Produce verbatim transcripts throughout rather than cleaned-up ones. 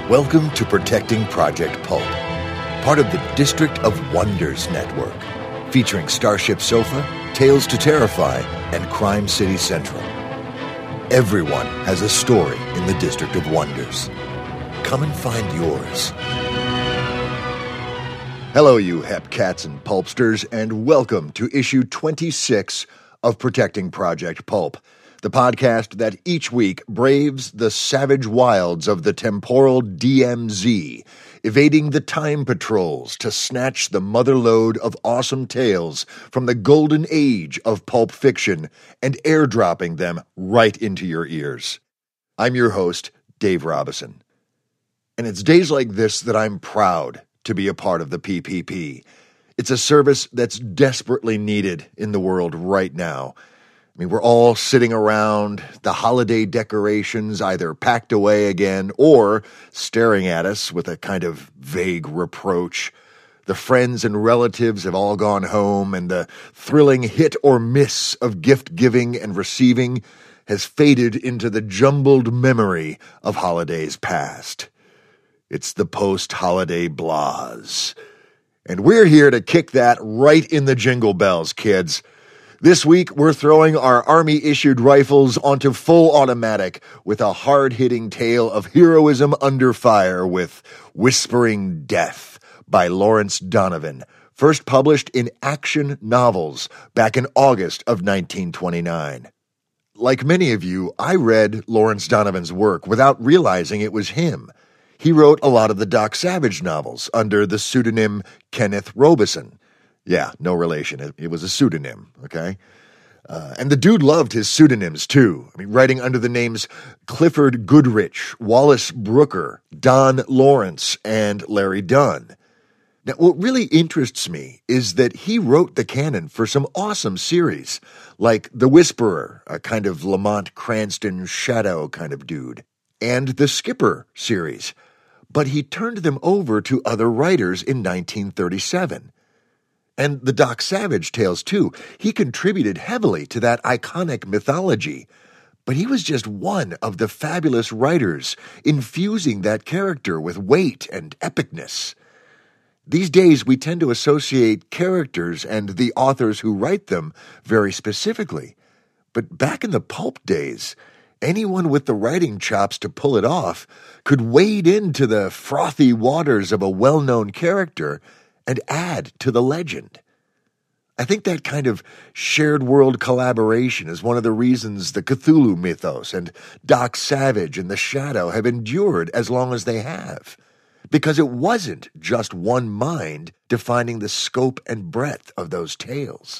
Welcome to Protecting Project Pulp, part of the District of Wonders network, featuring Starship Sofa, Tales to Terrify, and Crime City Central. Everyone has a story in the District of Wonders. Come and find yours. Hello, you hep cats and pulpsters, and welcome to issue twenty-six of Protecting Project Pulp, the podcast that each week braves the savage wilds of the temporal D M Z, evading the time patrols to snatch the motherlode of awesome tales from the golden age of pulp fiction and airdropping them right into your ears. I'm your host, Dave Robison. And it's days like this that I'm proud to be a part of the P P P. It's a service that's desperately needed in the world right now. I mean, we're all sitting around, the holiday decorations either packed away again or staring at us with a kind of vague reproach. The friends and relatives have all gone home, and the thrilling hit or miss of gift-giving and receiving has faded into the jumbled memory of holidays past. It's the post-holiday blahs. And we're here to kick that right in the jingle bells, kids. This week, we're throwing our Army-issued rifles onto full automatic with a hard-hitting tale of heroism under fire with Whispering Death by Lawrence Donovan, first published in Action Novels back in August of nineteen twenty-nine. Like many of you, I read Lawrence Donovan's work without realizing it was him. He wrote a lot of the Doc Savage novels under the pseudonym Kenneth Robeson. Yeah, no relation. It, it was a pseudonym, okay? Uh, and the dude loved his pseudonyms, too. I mean, writing under the names Clifford Goodrich, Wallace Brooker, Don Lawrence, and Larry Dunn. Now, what really interests me is that he wrote the canon for some awesome series, like The Whisperer, a kind of Lamont Cranston shadow kind of dude, and the Skipper series. But he turned them over to other writers in nineteen thirty-seven. And the Doc Savage tales, too. He contributed heavily to that iconic mythology. But he was just one of the fabulous writers infusing that character with weight and epicness. These days, we tend to associate characters and the authors who write them very specifically. But back in the pulp days, anyone with the writing chops to pull it off could wade into the frothy waters of a well-known character and add to the legend. I think that kind of shared world collaboration is one of the reasons the Cthulhu mythos and Doc Savage and The Shadow have endured as long as they have. Because it wasn't just one mind defining the scope and breadth of those tales.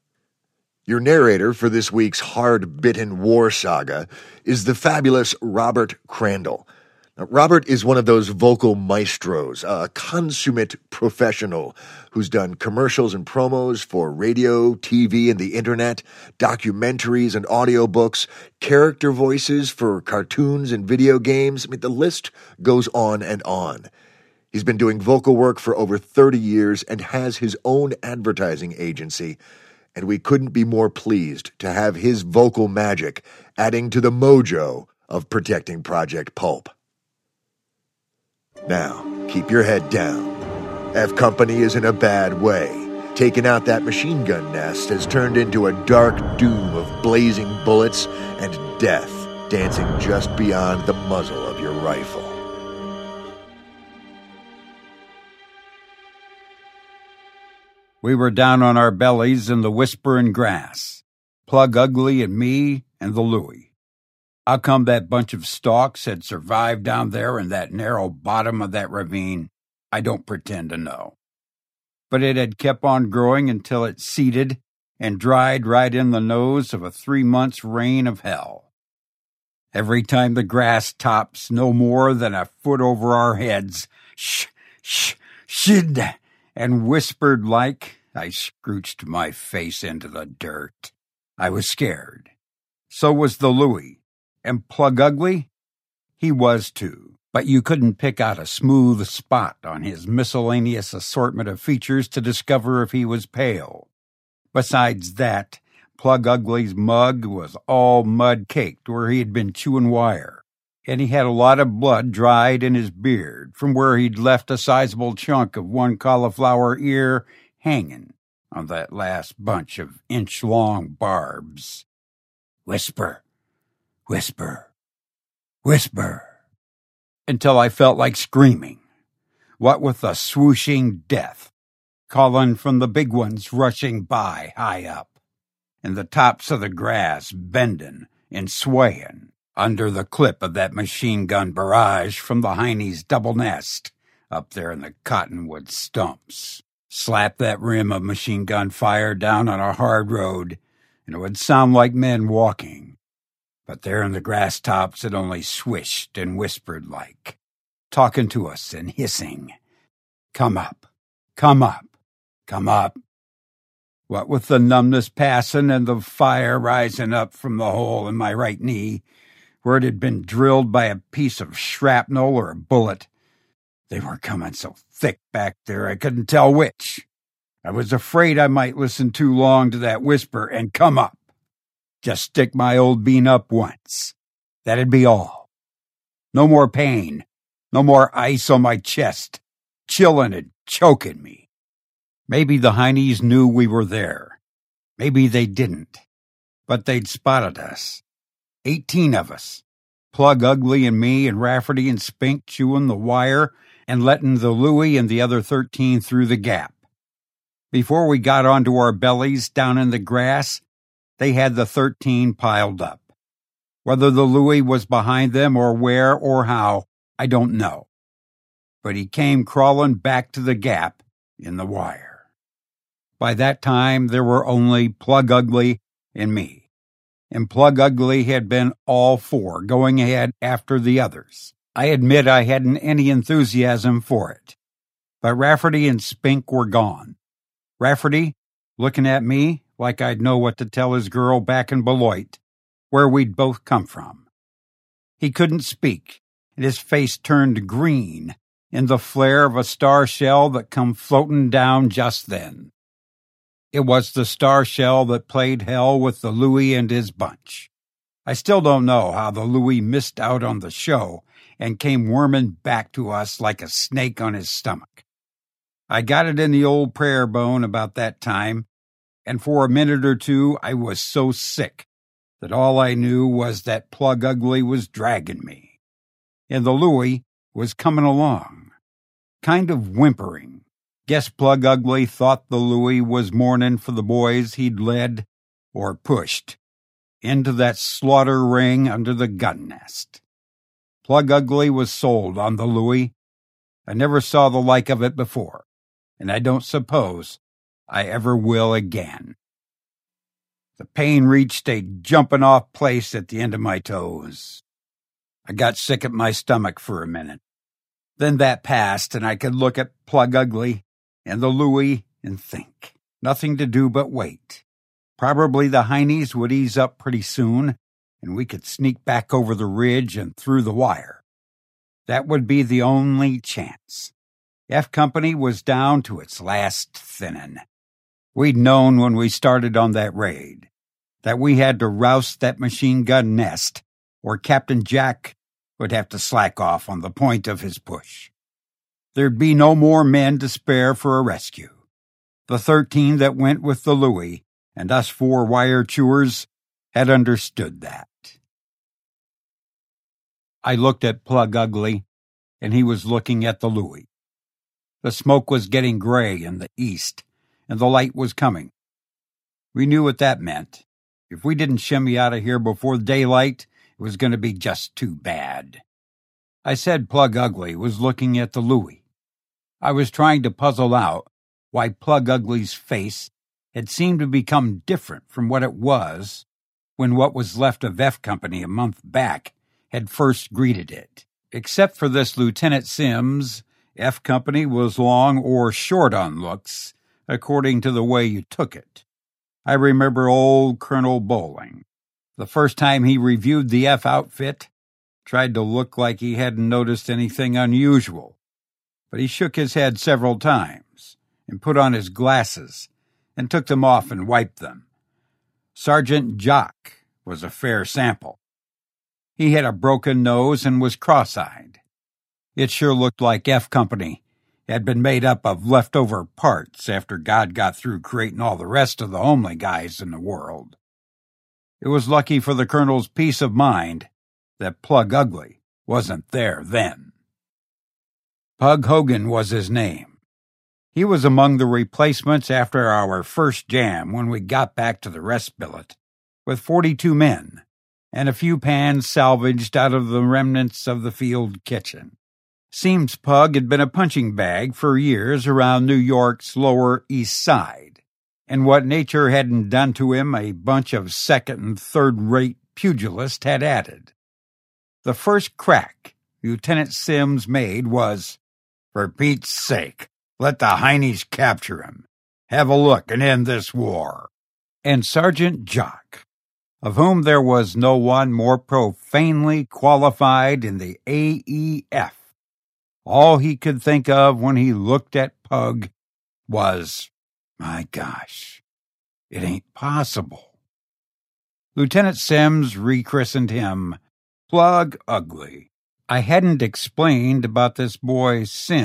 Your narrator for this week's hard-bitten war saga is the fabulous Robert Crandall. Now, Robert is one of those vocal maestros, a consummate professional who's done commercials and promos for radio, T V, and the internet, documentaries and audiobooks, character voices for cartoons and video games. I mean, the list goes on and on. He's been doing vocal work for over thirty years and has his own advertising agency, and we couldn't be more pleased to have his vocal magic adding to the mojo of Protecting Project Pulp. Now, keep your head down. F Company is in a bad way. Taking out that machine gun nest has turned into a dark doom of blazing bullets and death dancing just beyond the muzzle of your rifle. We were down on our bellies in the whispering grass, Plug Ugly and me and the Louie. How come that bunch of stalks had survived down there in that narrow bottom of that ravine? I don't pretend to know. But it had kept on growing until it seeded and dried right in the nose of a three months rain of hell. Every time the grass tops no more than a foot over our heads, shh, shh, shid, and whispered like, I scrooched my face into the dirt. I was scared. So was the Louie. And Plug Ugly? He was too, but you couldn't pick out a smooth spot on his miscellaneous assortment of features to discover if he was pale. Besides that, Plug Ugly's mug was all mud-caked where he had been chewing wire. and he had a lot of blood dried in his beard from where he'd left a sizable chunk of one cauliflower ear hanging on that last bunch of inch-long barbs. Whisper, whisper, whisper, until I felt like screaming, what with the swooshing death, calling from the big ones rushing by high up, and the tops of the grass bending and swaying under the clip of that machine gun barrage from the Heine's double nest up there in the cottonwood stumps. Slap that rim of machine gun fire down on a hard road, and it would sound like men walking. But there in the grass tops it only swished and whispered like, talking to us and hissing. Come up, come up, come up. What with the numbness passing and the fire rising up from the hole in my right knee, where it had been drilled by a piece of shrapnel or a bullet, they were coming so thick back there I couldn't tell which. I was afraid I might listen too long to that whisper and come up. Just stick my old bean up once. That'd be all. No more pain. No more ice on my chest, chilling and choking me. Maybe the Heine's knew we were there. Maybe they didn't. But they'd spotted us. Eighteen of us. Plug Ugly and me and Rafferty and Spink chewing the wire and letting the Louie and the other thirteen through the gap. Before we got onto our bellies down in the grass, they had the thirteen piled up. Whether the Louie was behind them or where or how, I don't know. But he came crawling back to the gap in the wire. By that time, there were only Plug Ugly and me. And Plug Ugly had been all for going ahead after the others. I admit I hadn't any enthusiasm for it. But Rafferty and Spink were gone. Rafferty, looking at me like I'd know what to tell his girl back in Beloit, where we'd both come from. He couldn't speak, and his face turned green in the flare of a star shell that come floating down just then. It was the star shell that played hell with the Louie and his bunch. I still don't know how the Louie missed out on the show and came worming back to us like a snake on his stomach. I got it in the old prayer bone about that time, and for a minute or two I was so sick that all I knew was that Plug Ugly was dragging me, and the Louie was coming along, kind of whimpering. Guess Plug Ugly thought the Louie was mourning for the boys he'd led, or pushed, into that slaughter ring under the gun nest. Plug Ugly was sold on the Louie. I never saw the like of it before, and I don't suppose I ever will again. The pain reached a jumping-off place at the end of my toes. I got sick at my stomach for a minute. Then that passed, and I could look at Plug Ugly and the Louie and think. Nothing to do but wait. Probably the Heine's would ease up pretty soon, and we could sneak back over the ridge and through the wire. That would be the only chance. F Company was down to its last thinning. We'd known when we started on that raid that we had to roust that machine gun nest, or Captain Jack would have to slack off on the point of his push. There'd be no more men to spare for a rescue. The thirteen that went with the Louie and us four wire chewers had understood that. I looked at Plug Ugly, and he was looking at the Louie. The smoke was getting gray in the east, and the light was coming. We knew what that meant. If we didn't shimmy out of here before daylight, it was going to be just too bad. I said Plug Ugly was looking at the Louie. I was trying to puzzle out why Plug Ugly's face had seemed to become different from what it was when what was left of F Company a month back had first greeted it. Except for this Lieutenant Sims, F Company was long or short on looks, according to the way you took it. I remember old Colonel Bowling. The first time he reviewed the F outfit, tried to look like he hadn't noticed anything unusual. But he shook his head several times and put on his glasses and took them off and wiped them. Sergeant Jock was a fair sample. He had a broken nose and was cross-eyed. It sure looked like F Company had been made up of leftover parts after God got through creating all the rest of the homely guys in the world. It was lucky for the Colonel's peace of mind that Plug Ugly wasn't there then. Pug Hogan was his name. He was among the replacements after our first jam when we got back to the rest billet with forty-two men and a few pans salvaged out of the remnants of the field kitchen. Seems Pug had been a punching bag for years around New York's Lower East Side, and what nature hadn't done to him a bunch of second- and third-rate pugilists had added. The first crack Lieutenant Sims made was, "For Pete's sake, let the Heinies capture him. Have a look and end this war." And Sergeant Jock, of whom there was no one more profanely qualified in the A E F, all he could think of when he looked at Pug was, "My gosh, it ain't possible." Lieutenant Sims rechristened him Plug Ugly. I hadn't explained about this boy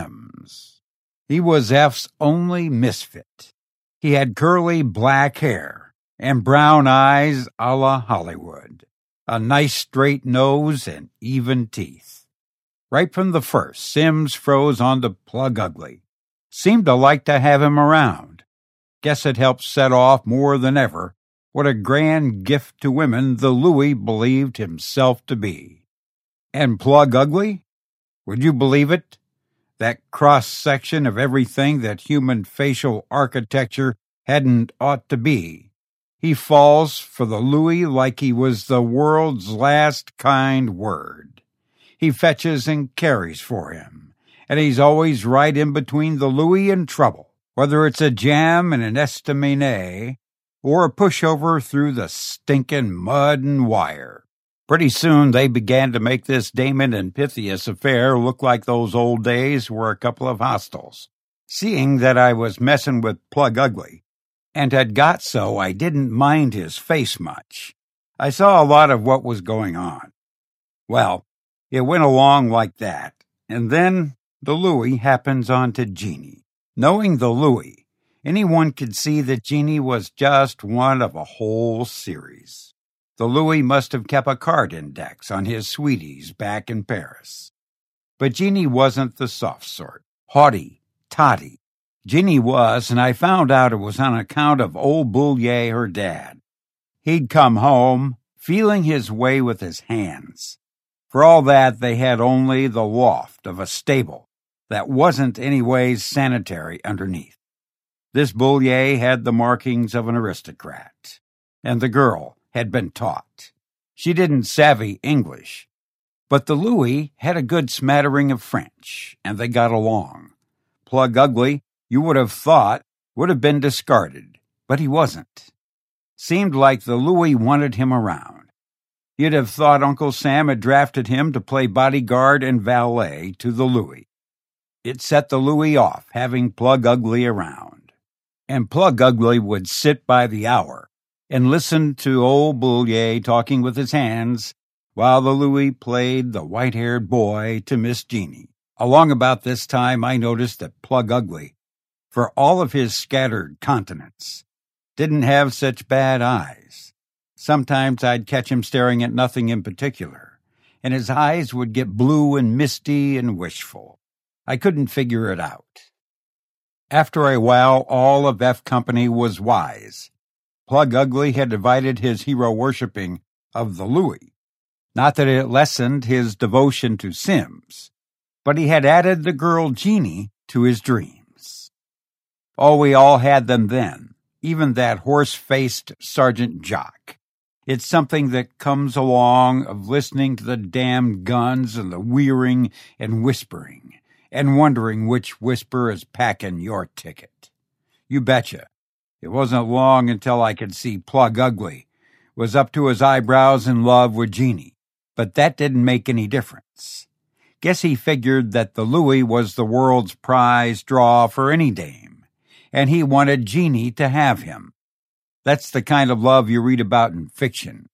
Sims. He was F's only misfit. He had curly black hair and brown eyes a la Hollywood, a nice straight nose and even teeth. Right from the first, Sims froze onto Plug Ugly. Seemed to like to have him around. Guess it helped set off more than ever what a grand gift to women the Louie believed himself to be. And Plug Ugly? Would you believe it? That cross-section of everything that human facial architecture hadn't ought to be. He falls for the Louie like he was the world's last kind word. He fetches and carries for him, and he's always right in between the Louie and trouble, whether it's a jam and an estaminet or a pushover through the stinking mud and wire. Pretty soon they began to make this Damon and Pythias affair look like those old days were a couple of hostels. Seeing that I was messing with Plug Ugly, and had got so I didn't mind his face much, I saw a lot of what was going on. Well, it went along like that, and then the Louie happens onto Jeannie. Knowing the Louie, anyone could see that Jeannie was just one of a whole series. The Louie must have kept a card index on his sweeties back in Paris. But Jeannie wasn't the soft sort, haughty, toddy. Jeannie was, and I found out it was on account of old Boulier, her dad. He'd come home, feeling his way with his hands. For all that, they had only the loft of a stable that wasn't anyways sanitary underneath. This Boulier had the markings of an aristocrat, and the girl had been taught. She didn't savvy English, but the Louie had a good smattering of French, and they got along. Plug Ugly, you would have thought, would have been discarded, but he wasn't. Seemed like the Louie wanted him around. You'd have thought Uncle Sam had drafted him to play bodyguard and valet to the Louie. It set the Louie off, having Plug Ugly around. And Plug Ugly would sit by the hour and listen to old Boulier talking with his hands while the Louie played the white-haired boy to Miss Jeannie. Along about this time, I noticed that Plug Ugly, for all of his scattered continents, didn't have such bad eyes. Sometimes I'd catch him staring at nothing in particular, and his eyes would get blue and misty and wishful. I couldn't figure it out. After a while, all of F Company was wise. Plug Ugly had divided his hero-worshipping of the Louie. Not that it lessened his devotion to Sims, but he had added the girl Jeannie to his dreams. Oh, we all had them then, even that horse-faced Sergeant Jock. It's something that comes along of listening to the damned guns and the weering and whispering, and wondering which whisper is packing your ticket. You betcha. It wasn't long until I could see Plug Ugly was up to his eyebrows in love with Jeannie, but that didn't make any difference. Guess he figured that the Louie was the world's prize draw for any dame, and he wanted Jeannie to have him. That's the kind of love you read about in fiction.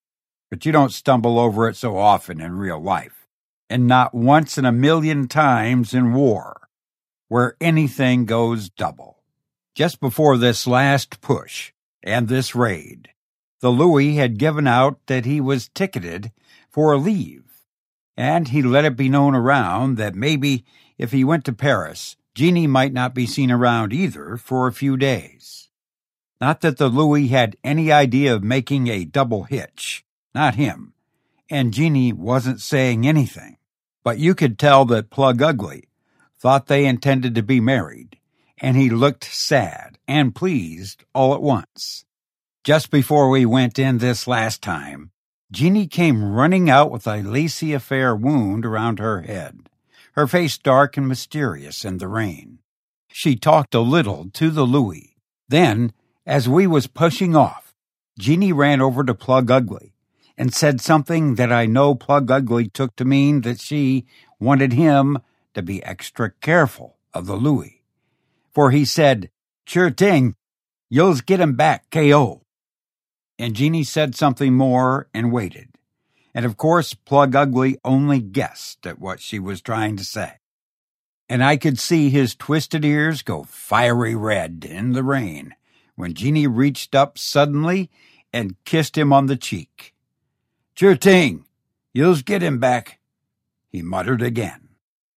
but you don't stumble over it so often in real life, and not once in a million times in war, where anything goes double. Just before this last push and this raid, the Louis had given out that he was ticketed for a leave, and he let it be known around that maybe if he went to Paris, Jeannie might not be seen around either for a few days. Not that the Louis had any idea of making a double hitch, not him, and Jeannie wasn't saying anything, but you could tell that Plug Ugly thought they intended to be married, and he looked sad and pleased all at once. Just before we went in this last time, Jeannie came running out with a laissez-faire wound around her head, her face dark and mysterious in the rain. She talked a little to the Louis. Then, as we was pushing off, Jeannie ran over to Plug Ugly and said something that I know Plug Ugly took to mean that she wanted him to be extra careful of the Louis. For he said, "Sure thing, you'll get him back K O" And Jeannie said something more and waited. And of course, Plug Ugly only guessed at what she was trying to say. And I could see his twisted ears go fiery red in the rain when Jeannie reached up suddenly and kissed him on the cheek. "Sure thing, you'll get him back," he muttered again.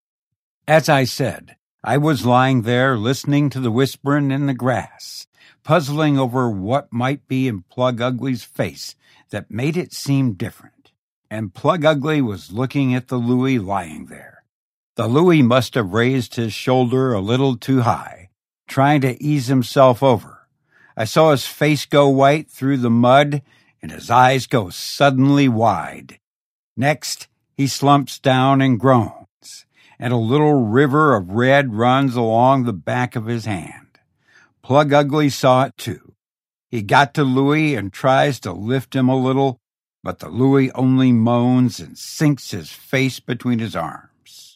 As I said, I was lying there listening to the whispering in the grass, puzzling over what might be in Plug Ugly's face that made it seem different. And Plug Ugly was looking at the Louis lying there. The Louis must have raised his shoulder a little too high, trying to ease himself over. I saw his face go white through the mud and his eyes go suddenly wide. Next, he slumps down and groans, and a little river of red runs along the back of his hand. Plug Ugly saw it too. He got to Louis and tries to lift him a little, but the Louis only moans and sinks his face between his arms.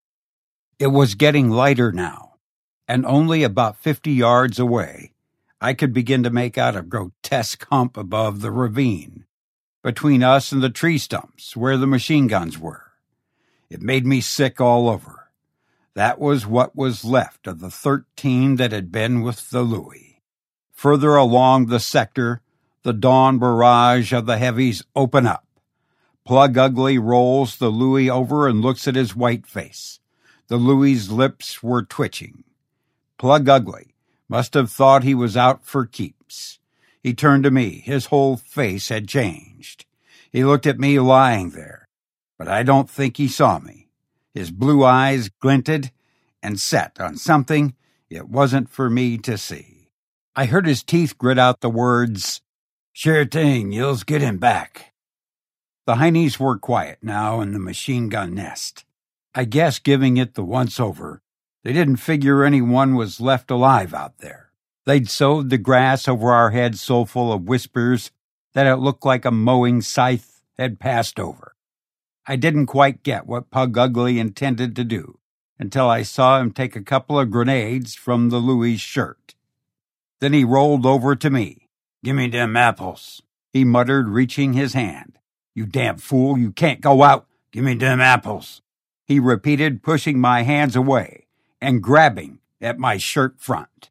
It was getting lighter now, and only about fifty yards away, I could begin to make out a grotesque hump above the ravine, between us and the tree stumps where the machine guns were. It made me sick all over. That was what was left of the thirteen that had been with the Louis. Further along the sector, the dawn barrage of the heavies open up. Plug Ugly rolls the Louis over and looks at his white face. The Louis's lips were twitching. Plug Ugly must have thought he was out for keeps. He turned to me. His whole face had changed. He looked at me lying there, but I don't think he saw me. His blue eyes glinted and set on something it wasn't for me to see. I heard his teeth grit out the words, "Sure thing, you'll get him back." The heinies were quiet now in the machine gun nest. I guess giving it the once-over, they didn't figure anyone was left alive out there. They'd sowed the grass over our heads so full of whispers that it looked like a mowing scythe had passed over. I didn't quite get what Plug Ugly intended to do until I saw him take a couple of grenades from the Louis's shirt. Then he rolled over to me. "Gimme them apples," he muttered, reaching his hand. "You damn fool, you can't go out. Gimme them apples," he repeated, pushing my hands away and grabbing at my shirt front.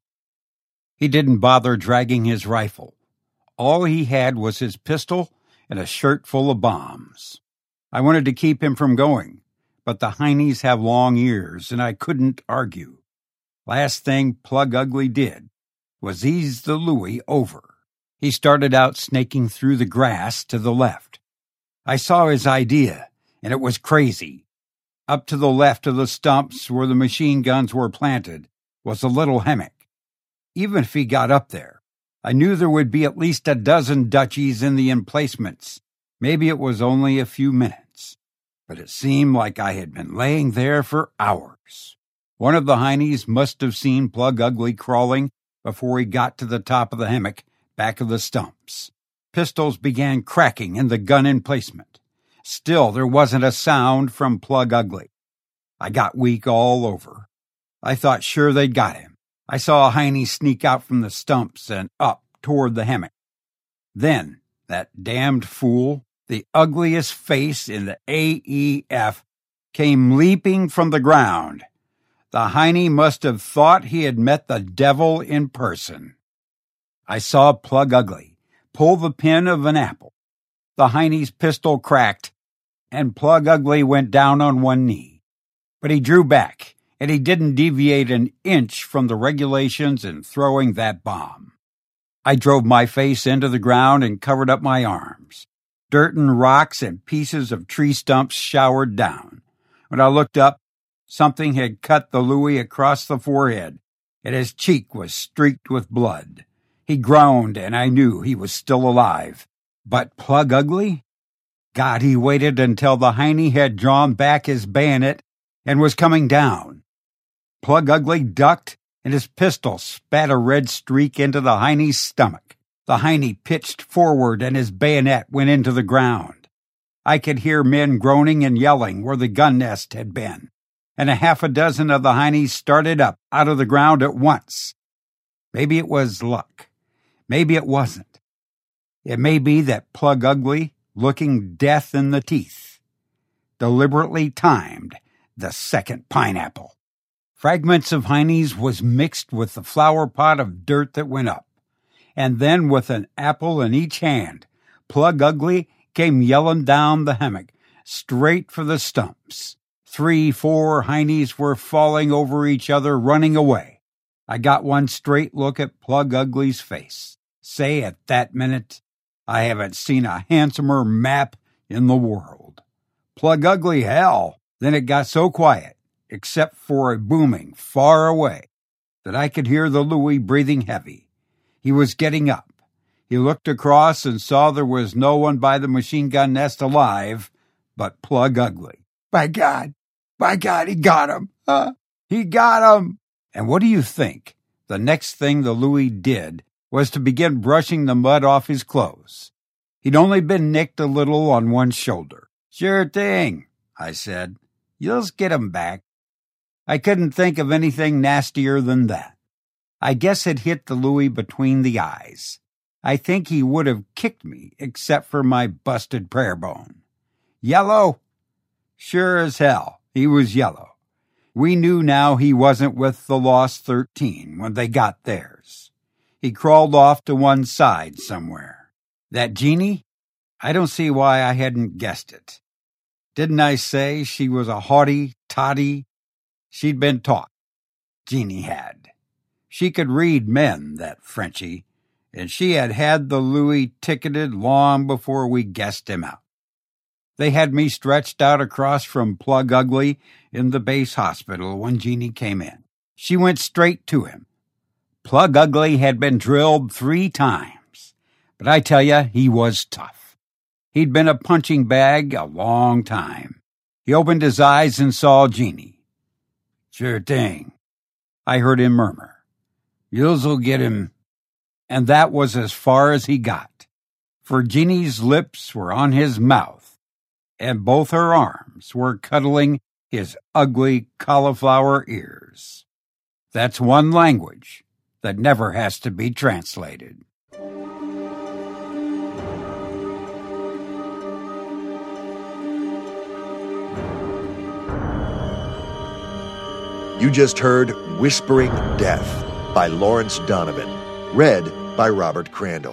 He didn't bother dragging his rifle. All he had was his pistol and a shirt full of bombs. I wanted to keep him from going, but the heinies have long ears, and I couldn't argue. Last thing Plug Ugly did was ease the Louis over. He started out snaking through the grass to the left. I saw his idea, and it was crazy. Up to the left of the stumps where the machine guns were planted was a little hammock. Even if he got up there, I knew there would be at least a dozen Dutchies in the emplacements. Maybe it was only a few minutes, but it seemed like I had been laying there for hours. One of the heinies must have seen Plug Ugly crawling before he got to the top of the hammock back of the stumps. Pistols began cracking in the gun emplacement. Still, there wasn't a sound from Plug Ugly. I got weak all over. I thought sure they'd got him. I saw a heiny sneak out from the stumps and up toward the hammock. Then, that damned fool, the ugliest face in the A E F, came leaping from the ground. The Heine must have thought he had met the devil in person. I saw Plug Ugly pull the pin of an apple. The Heine's pistol cracked, and Plug Ugly went down on one knee. But he drew back, and he didn't deviate an inch from the regulations in throwing that bomb. I drove my face into the ground and covered up my arms. Dirt and rocks and pieces of tree stumps showered down. When I looked up, something had cut the Louis across the forehead, and his cheek was streaked with blood. He groaned, and I knew he was still alive. But Plug Ugly? God, he waited until the Heine had drawn back his bayonet and was coming down. Plug Ugly ducked, and his pistol spat a red streak into the Heine's stomach. The Heine pitched forward, and his bayonet went into the ground. I could hear men groaning and yelling where the gun nest had been, and a half a dozen of the Heines started up out of the ground at once. Maybe it was luck. Maybe it wasn't. It may be that Plug Ugly, looking death in the teeth, deliberately timed the second pineapple. Fragments of Heine's was mixed with the flower pot of dirt that went up, and then with an apple in each hand, Plug Ugly came yelling down the hammock, straight for the stumps. Three, four Heine's were falling over each other, running away. I got one straight look at Plug Ugly's face. Say, at that minute, I haven't seen a handsomer map in the world. Plug Ugly, hell! Then it got so quiet, except for a booming far away, that I could hear the Louis breathing heavy. He was getting up. He looked across and saw there was no one by the machine gun nest alive but Plug Ugly. By God! By God, he got him! Huh? He got him! And what do you think? The next thing the Louis did was to begin brushing the mud off his clothes. He'd only been nicked a little on one shoulder. Sure thing, I said. You'll get him back. I couldn't think of anything nastier than that. I guess it hit the Louis between the eyes. I think he would have kicked me except for my busted prayer bone. Yellow? Sure as hell, he was yellow. We knew now he wasn't with the Lost Thirteen when they got theirs. He crawled off to one side somewhere. That Jeannie? I don't see why I hadn't guessed it. Didn't I say she was a haughty toddy? She'd been taught. Jeannie had. She could read men, that Frenchie, and she had had the Louis ticketed long before we guessed him out. They had me stretched out across from Plug Ugly in the base hospital when Jeannie came in. She went straight to him. Plug Ugly had been drilled three times, but I tell you, he was tough. He'd been a punching bag a long time. He opened his eyes and saw Jeannie. Sure thing, I heard him murmur. You'll get him. And that was as far as he got, for Jeannie's lips were on his mouth, and both her arms were cuddling his ugly cauliflower ears. That's one language that never has to be translated. You just heard Whispering Death by Lawrence Donovan, read by Robert Crandall.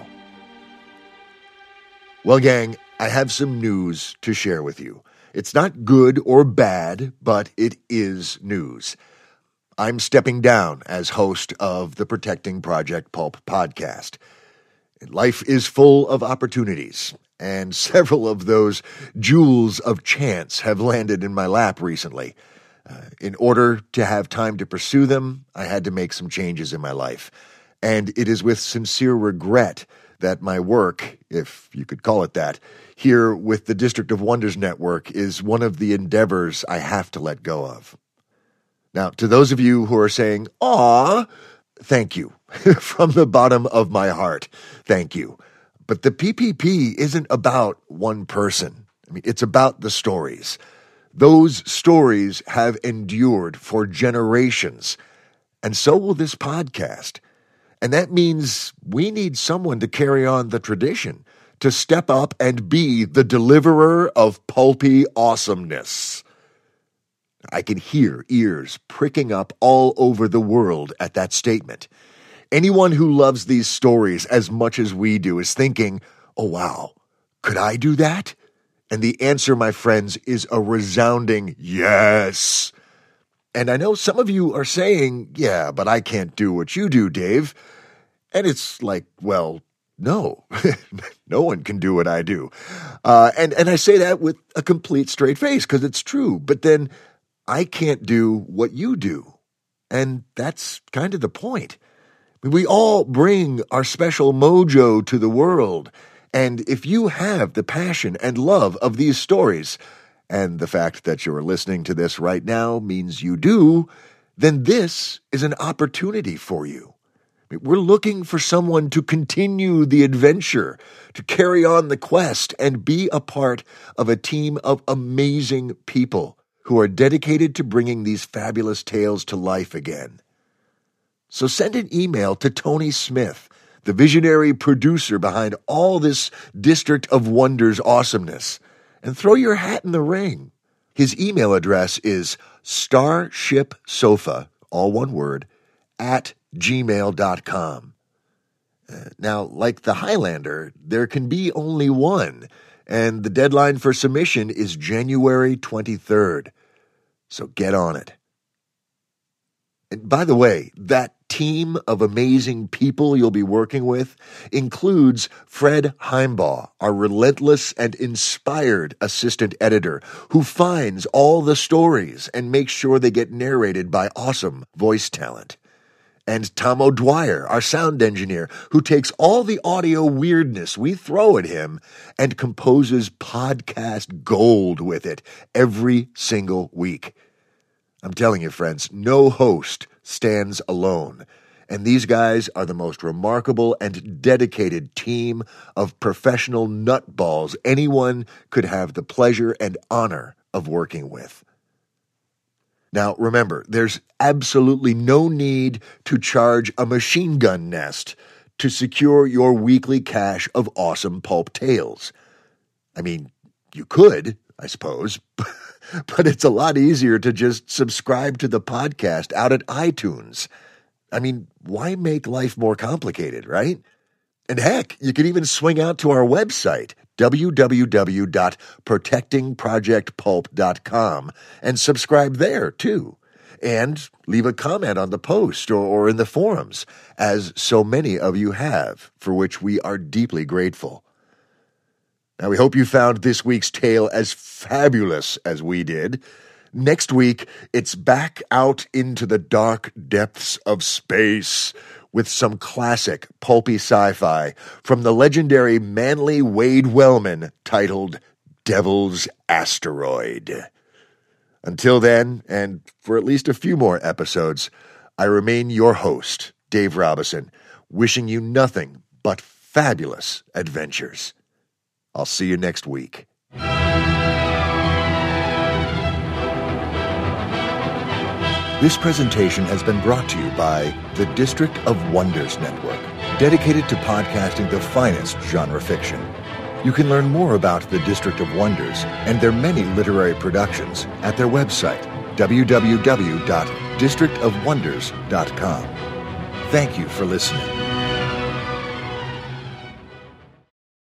Well, gang, I have some news to share with you. It's not good or bad, but it is news. I'm stepping down as host of the Protecting Project Pulp podcast. Life is full of opportunities, and several of those jewels of chance have landed in my lap recently. Uh, in order to have time to pursue them, I had to make some changes in my life. And it is with sincere regret that my work, if you could call it that, here with the District of Wonders Network is one of the endeavors I have to let go of. Now, to those of you who are saying, "Aw," thank you. From the bottom of my heart, thank you. But the P P P isn't about one person. I mean, it's about the stories. Those stories have endured for generations, and so will this podcast. And that means we need someone to carry on the tradition, to step up and be the deliverer of pulpy awesomeness. I can hear ears pricking up all over the world at that statement. Anyone who loves these stories as much as we do is thinking, oh wow, could I do that? And the answer, my friends, is a resounding yes. And I know some of you are saying, yeah, but I can't do what you do, Dave. And it's like, well, no, no one can do what I do. Uh, and, and I say that with a complete straight face because it's true. But then I can't do what you do. And that's kind of the point. We all bring our special mojo to the world. And if you have the passion and love of these stories, and the fact that you're listening to this right now means you do, then this is an opportunity for you. We're looking for someone to continue the adventure, to carry on the quest, and be a part of a team of amazing people who are dedicated to bringing these fabulous tales to life again. So send an email to Tony Smith, the visionary producer behind all this District of Wonders awesomeness, and throw your hat in the ring. His email address is starshipsofa, all one word, at gmail dot com. Uh, now, like the Highlander, there can be only one, and the deadline for submission is January twenty-third. So get on it. And by the way, that team of amazing people you'll be working with includes Fred Heimbaugh, our relentless and inspired assistant editor, who finds all the stories and makes sure they get narrated by awesome voice talent. And Tom O'Dwyer, our sound engineer, who takes all the audio weirdness we throw at him and composes podcast gold with it every single week. I'm telling you, friends, no host stands alone. And these guys are the most remarkable and dedicated team of professional nutballs anyone could have the pleasure and honor of working with. Now, remember, there's absolutely no need to charge a machine gun nest to secure your weekly cache of awesome pulp tales. I mean, you could, I suppose, but it's a lot easier to just subscribe to the podcast out at iTunes. I mean, why make life more complicated, right? And heck, you could even swing out to our website, w w w dot protecting project pulp dot com, and subscribe there, too. And leave a comment on the post or, or in the forums, as so many of you have, for which we are deeply grateful. Now, we hope you found this week's tale as fabulous as we did. Next week, it's back out into the dark depths of space with some classic pulpy sci-fi from the legendary Manly Wade Wellman titled Devil's Asteroid. Until then, and for at least a few more episodes, I remain your host, Dave Robison, wishing you nothing but fabulous adventures. I'll see you next week. This presentation has been brought to you by the District of Wonders Network, dedicated to podcasting the finest genre fiction. You can learn more about the District of Wonders and their many literary productions at their website, w w w dot district of wonders dot com. Thank you for listening.